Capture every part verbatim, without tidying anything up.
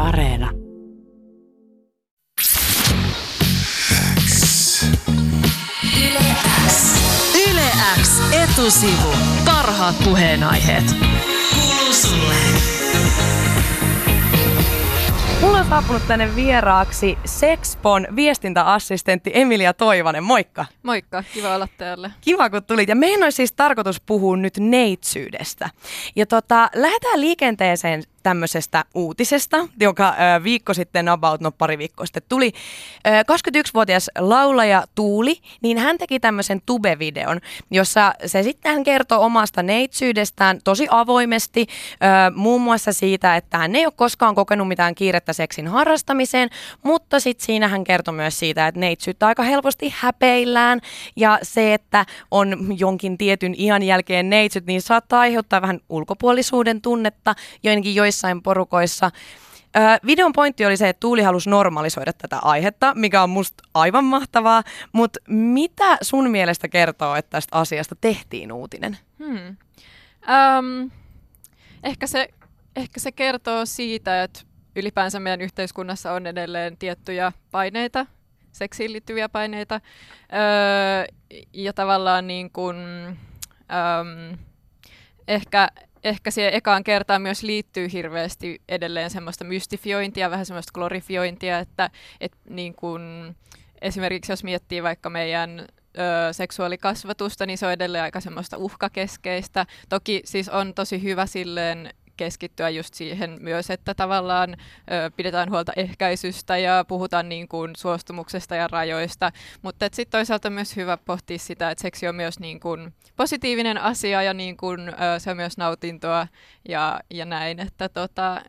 Areena. Yle X. Yle X etusivu. Parhaat puheenaiheet. Kuuluu sulle. Mulla on saapunut tänne vieraaksi Sexpon viestintäassistentti Emilia Toivanen. Moikka. Moikka, kiva olla täällä. Kiva kun tulit. Ja meidän olisi siis tarkoitus puhua nyt neitsyydestä. Ja tota, lähdetään liikenteeseen tämmöisestä uutisesta, joka ö, viikko sitten, about no pari viikkoa sitten tuli. Ö, kaksikymmentäyksivuotias laulaja Tuuli, niin hän teki tämmöisen tube-videon, jossa se sitten hän kertoo omasta neitsyydestään tosi avoimesti, ö, muun muassa siitä, että hän ei ole koskaan kokenut mitään kiirettä seksin harrastamiseen, mutta sitten siinä hän kertoi myös siitä, että neitsyyttä aika helposti häpeillään, ja se, että on jonkin tietyn iän jälkeen neitsyt, niin saattaa aiheuttaa vähän ulkopuolisuuden tunnetta, joidenkin joissain porukoissa. Öö, videon pointti oli se, että Tuuli halusi normalisoida tätä aihetta, mikä on musta aivan mahtavaa, mutta mitä sun mielestä kertoo, että tästä asiasta tehtiin uutinen? Hmm. Um, ehkä, se, ehkä se kertoo siitä, että ylipäänsä meidän yhteiskunnassa on edelleen tiettyjä paineita, seksiin liittyviä paineita, öö, ja tavallaan niin kuin, um, ehkä Ehkä siihen ekaan kertaan myös liittyy hirveästi edelleen semmoista mystifiointia, vähän semmoista glorifiointia, että et niin kun, esimerkiksi jos miettii vaikka meidän ö, seksuaalikasvatusta, niin se on edelleen aika semmoista uhkakeskeistä. Toki siis on tosi hyvä silleen keskittyä just siihen myös, että tavallaan ö, pidetään huolta ehkäisystä ja puhutaan niin kuin suostumuksesta ja rajoista, mutta sitten toisaalta on myös hyvä pohtia sitä, että seksi on myös niin kuin positiivinen asia ja niin kuin, ö, se on myös nautintoa ja, ja näin, että tota,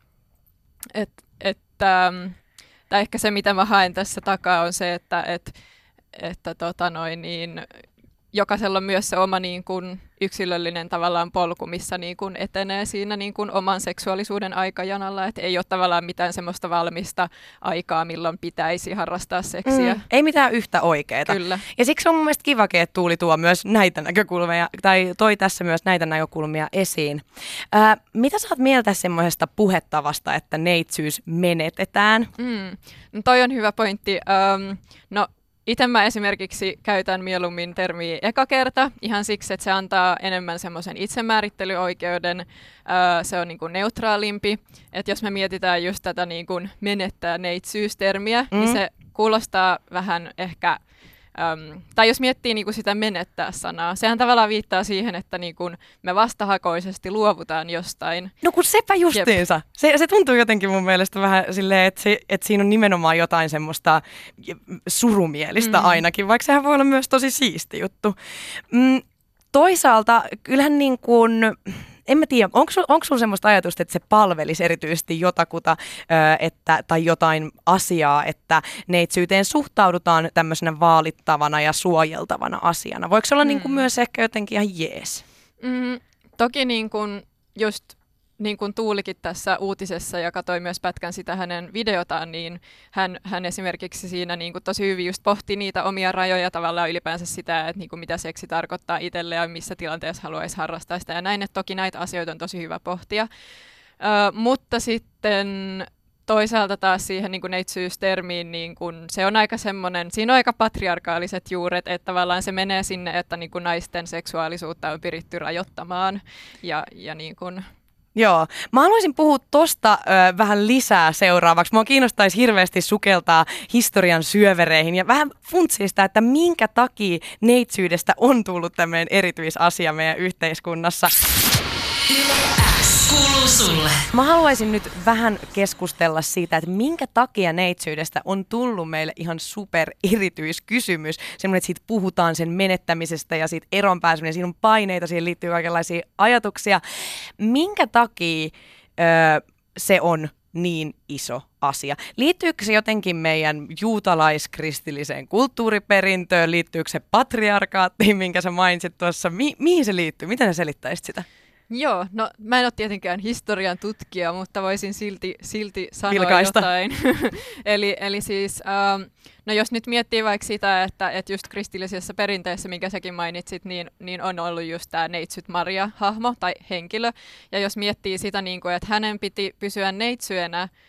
et, että, tai ehkä se mitä mä haen tässä takaa on se, että et, että tota noin niin jokaisella on myös se oma niin kuin yksilöllinen tavallaan polku, missä niin kuin etenee siinä niin kuin oman seksuaalisuuden aikajanalla, että ei ole tavallaan mitään semmoista valmista aikaa, milloin pitäisi harrastaa seksiä. Mm, ei mitään yhtä oikeeta. Kyllä. Ja siksi on mun mielestä kivakin, että Tuuli tuo myös näitä näkökulmia, tai toi tässä myös näitä näkökulmia esiin. Ää, mitä sä oot mieltä semmoisesta puhetavasta, että neitsyys menetetään? Mm, no toi on hyvä pointti. Um, no Itse mä esimerkiksi käytän mieluummin termiä eka kerta ihan siksi, että se antaa enemmän semmoisen itsemäärittelyoikeuden, öö, se on niin kuin neutraalimpi. Että jos me mietitään just tätä niin kuin menettää neitsyystermiä, mm. niin se kuulostaa vähän ehkä, äm, tai jos miettii niin kuin sitä menettää sanaa, sehän tavallaan viittaa siihen, että niin kuin me vastahakoisesti luovutaan jostain. No kun sepä justiinsa. Se, se tuntuu jotenkin mun mielestä vähän silleen, että, se, että siinä on nimenomaan jotain semmoista surumielistä mm. ainakin, vaikka sehän voi olla myös tosi siisti juttu. Mm, toisaalta kyllähän niin kuin, en mä tiedä, onko sulla sul semmoista ajatusta, että se palvelisi erityisesti jotakuta että, tai jotain asiaa, että neitsyyteen suhtaudutaan tämmöisenä vaalittavana ja suojeltavana asiana? Voiko se olla mm. niin kuin myös ehkä jotenkin ihan jees? Mm, toki niin kuin just niin kuin Tuulikin tässä uutisessa ja katsoi myös pätkän sitä hänen videotaan, niin hän, hän esimerkiksi siinä niin kuin tosi hyvin just pohti niitä omia rajoja tavallaan ylipäänsä sitä, että niin kuin mitä seksi tarkoittaa itselle ja missä tilanteessa haluaisi harrastaa sitä ja näin, että toki näitä asioita on tosi hyvä pohtia. Ö, mutta sitten toisaalta taas siihen niin kuin neitsyystermiin, niin kuin, se on aika semmoinen, siinä on aika patriarkaaliset juuret, että tavallaan se menee sinne, että niin kuin naisten seksuaalisuutta on pyritty rajoittamaan ja, ja niin kuin Joo. Mä haluaisin puhua tosta ö, vähän lisää seuraavaksi. Mua kiinnostaisi hirveästi sukeltaa historian syövereihin ja vähän funtsia sitä, että minkä takia neitsyydestä on tullut tämmöinen erityisasia meidän yhteiskunnassa. Kuuluu sulle. Mä haluaisin nyt vähän keskustella siitä, että minkä takia neitsyydestä on tullut meille ihan super erityiskysymys. Semmoinen, että siitä puhutaan sen menettämisestä ja siitä eron pääseminen. Siinä on paineita, siihen liittyy kaikenlaisia ajatuksia. Minkä takia öö, se on niin iso asia? Liittyykö se jotenkin meidän juutalaiskristilliseen kulttuuriperintöön? Liittyykö se patriarkaattiin, minkä sä mainitsit tuossa? Mi- mihin se liittyy? Miten sä selittäisit sitä? Joo, no mä en ole tietenkään historian tutkija, mutta voisin silti, silti sanoa Vilkaista. jotain. eli, eli siis, ähm, no jos nyt miettii vaikka sitä, että, että just kristillisessä perinteessä, minkä säkin mainitsit, niin, niin on ollut just tämä Neitsyt Maria-hahmo tai henkilö. Ja jos miettii sitä, niin kuin, että hänen piti pysyä neitsyenä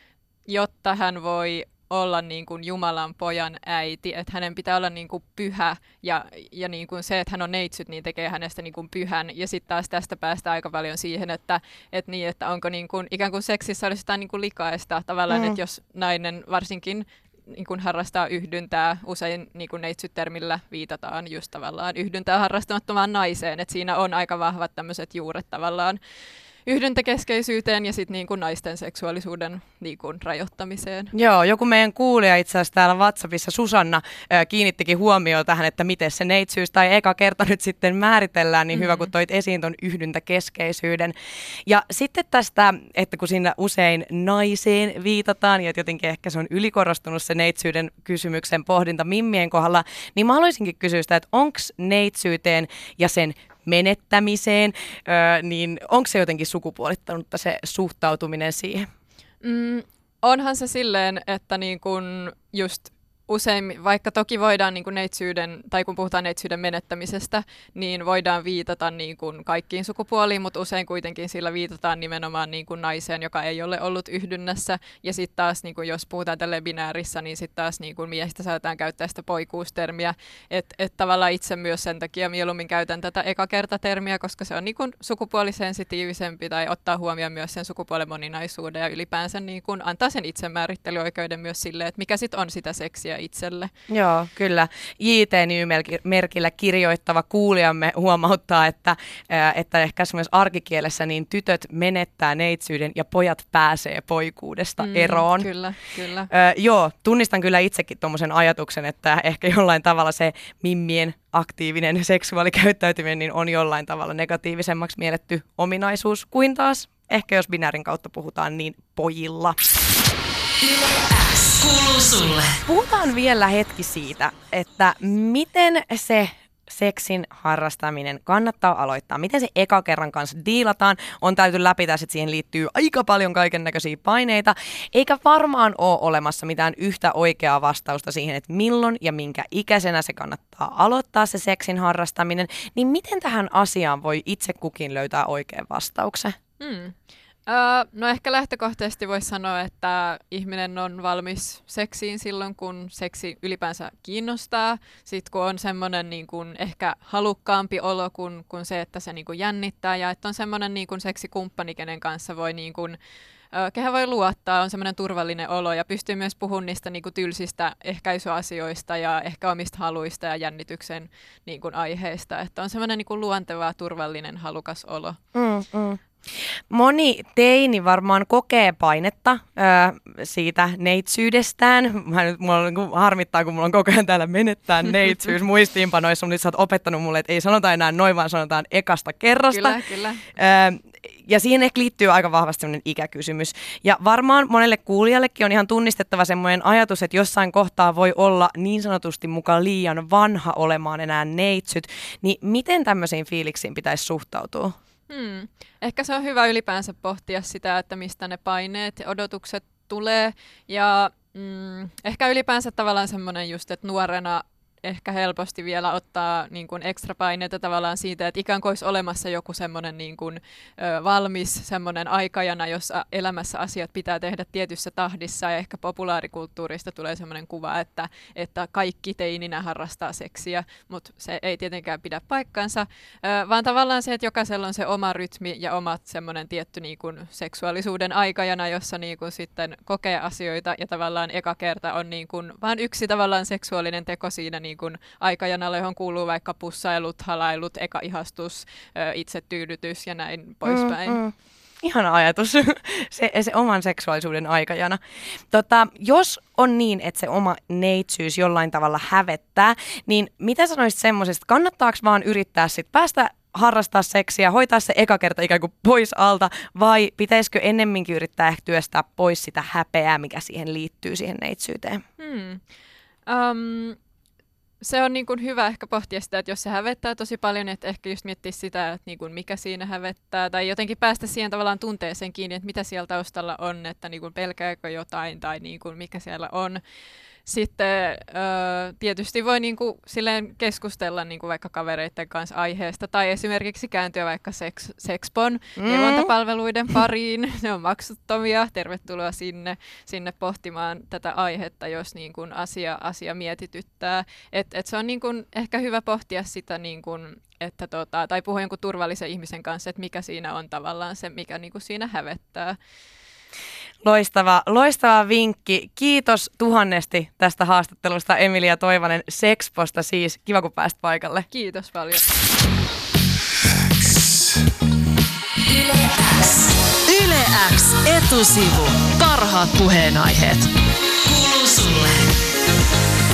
jotta hän voi olla niin kuin Jumalan pojan äiti, että hänen pitää olla niin kuin pyhä ja, ja niin kuin se, että hän on neitsyt, niin tekee hänestä niin kuin pyhän. Ja sitten taas tästä päästään aika paljon siihen, että, että, niin, että onko niin kuin, ikään kuin seksissä olisi jotain niin kuin likaista tavallaan, mm. että jos nainen varsinkin niin kuin harrastaa yhdyntää, usein niin kuin neitsyt-termillä viitataan just tavallaan yhdyntää harrastamattomaan naiseen, että siinä on aika vahvat tämmöiset juuret tavallaan yhdyntäkeskeisyyteen ja sitten niinku naisten seksuaalisuuden niinku rajoittamiseen. Joo, joku meidän kuulija itse asiassa täällä WhatsAppissa, Susanna, ää, kiinnittikin huomioon tähän, että miten se neitsyys tai eka kerta nyt sitten määritellään, niin mm-hmm. hyvä kun toit esiin ton yhdyntäkeskeisyyden. Ja sitten tästä, että kun siinä usein naiseen viitataan ja jotenkin ehkä se on ylikorostunut se neitsyyden kysymyksen pohdinta mimmien kohdalla, niin mä haluaisinkin kysyä sitä, että onko neitsyyteen ja sen menettämiseen, öö, niin onko se jotenkin sukupuolittanutta se suhtautuminen siihen? Mm, onhan se silleen, että niin kun just usein, vaikka toki voidaan niin kuin neitsyyden, tai kun puhutaan neitsyyden menettämisestä, niin voidaan viitata niin kuin kaikkiin sukupuoliin, mutta usein kuitenkin sillä viitataan nimenomaan niin kuin naiseen, joka ei ole ollut yhdynnässä. Ja sitten taas, niin kuin jos puhutaan tälleen binäärissä, niin sitten taas niin kuin miehistä saatetaan käyttää sitä poikuustermiä. Että et tavallaan itse myös sen takia mieluummin käytän tätä ekakertatermiä, koska se on niin kuin sukupuolisensitiivisempi tai ottaa huomioon myös sen sukupuolen moninaisuuden ja ylipäänsä niin kuin antaa sen itsemäärittelyoikeuden myös silleen, että mikä sitten on sitä seksiä itselle. Joo, kyllä. J T N-merkillä kirjoittava kuulijamme huomauttaa, että, että ehkä myös arkikielessä niin tytöt menettää neitsyyden ja pojat pääsee poikuudesta mm, eroon. Kyllä, kyllä. Ö, joo, tunnistan kyllä itsekin tuommoisen ajatuksen, että ehkä jollain tavalla se mimmien aktiivinen seksuaalikäyttäytyminen niin on jollain tavalla negatiivisemmaksi mielletty ominaisuus kuin taas ehkä jos binäärin kautta puhutaan niin pojilla. Yle X kuuluu sulle. Puhutaan vielä hetki siitä, että miten se seksin harrastaminen kannattaa aloittaa. Miten se eka kerran kanssa diilataan. On täyty läpi tässä, että siihen liittyy aika paljon kaikennäköisiä paineita. Eikä varmaan ole olemassa mitään yhtä oikeaa vastausta siihen, että milloin ja minkä ikäisenä se kannattaa aloittaa se seksin harrastaminen. Niin miten tähän asiaan voi itse kukin löytää oikean vastauksen? Hmm. Uh, no ehkä lähtökohtaisesti voisi sanoa, että ihminen on valmis seksiin silloin, kun seksi ylipäänsä kiinnostaa. Sitten kun on semmoinen niin kuin ehkä halukkaampi olo kuin, kuin se, että se niin kuin jännittää ja että on semmoinen niin kuin seksikumppani, kenen kanssa voi niin kuin, uh, kehen voi luottaa, on semmoinen turvallinen olo ja pystyy myös puhumaan niistä niin kuin tylsistä ehkäisyasioista ja ehkä omista haluista ja jännityksen niin kuin aiheista. Että on semmoinen niin kuin luonteva, turvallinen, halukas olo. Mm, mm. Moni teini varmaan kokee painetta ö, siitä neitsyydestään. Mä nyt, mulla on, niin harmittaa, kun mulla on koko ajan täällä menettää neitsyys muistiinpanoissa, mutta nyt sä oot opettanut mulle, että ei sanota enää noin, vaan sanotaan ekasta kerrasta. Kyllä, kyllä. Ö, ja siihen ehkä liittyy aika vahvasti sellainen ikäkysymys. Ja varmaan monelle kuulijallekin on ihan tunnistettava semmoinen ajatus, että jossain kohtaa voi olla niin sanotusti mukaan liian vanha olemaan enää neitsyt. Niin miten tämmöisiin fiiliksiin pitäisi suhtautua? Hmm. Ehkä se on hyvä ylipäänsä pohtia sitä, että mistä ne paineet ja odotukset tulee. Ja mm, ehkä ylipäänsä tavallaan semmoinen just, että nuorena ehkä helposti vielä ottaa niin kuin ekstra paineita tavallaan siitä, että ikään kuin olisi olemassa joku semmoinen niin kuin, ö, valmis semmoinen aikajana, jossa elämässä asiat pitää tehdä tietyssä tahdissa. Ja ehkä populaarikulttuurista tulee semmoinen kuva, että, että kaikki teininä harrastaa seksiä, mutta se ei tietenkään pidä paikkansa, ö, vaan tavallaan se, että jokaisella on se oma rytmi ja omat semmoinen tietty niin kuin seksuaalisuuden aikajana, jossa niin kuin sitten kokee asioita ja tavallaan eka kerta on niin kuin vain yksi tavallaan seksuaalinen teko siinä niin kuin aikajanalle, johon kuuluu vaikka pussailut, halailut, eka ihastus, itsetyydytys ja näin poispäin. Mm, mm. Ihana ajatus, se, se oman seksuaalisuuden aikajana. Tota, jos on niin, että se oma neitsyys jollain tavalla hävettää, niin mitä sanoisit semmoisesta, kannattaako vaan yrittää sit päästä harrastaa seksiä, hoitaa se eka kerta ikään kuin pois alta, vai pitäisikö ennemminkin yrittää ehkä työstää pois sitä häpeää, mikä siihen liittyy siihen neitsyyteen? Hmm. Um, Se on niin kuin hyvä ehkä pohtia sitä, että jos se hävettää tosi paljon, että ehkä just miettiä sitä, että niin kuin mikä siinä hävettää, tai jotenkin päästä siihen tavallaan tunteeseen kiinni, että mitä siellä taustalla on, että niin kuin pelkääkö jotain tai niin kuin mikä siellä on. sitten ö, tietysti voi niinku silleen keskustella niinku vaikka kavereiden kanssa aiheesta tai esimerkiksi kääntyä vaikka seks, Sexpon mm. neuvontapalveluiden pariin. Ne on maksuttomia. Tervetuloa sinne, sinne pohtimaan tätä aihetta, jos niinku asia, asia mietityttää. Et, et se on niinku ehkä hyvä pohtia sitä, niinku, että tota, tai puhua jonkun turvallisen ihmisen kanssa, että mikä siinä on tavallaan se, mikä niinku siinä hävettää. Loistava, loistava vinkki. Kiitos tuhannesti tästä haastattelusta, Emilia Toivanen Sexposta siis. Kiva, kun pääsit paikalle. Kiitos paljon. Yle X. Yle X etusivu. Parhaat puheenaiheet. Kuuluu sulle.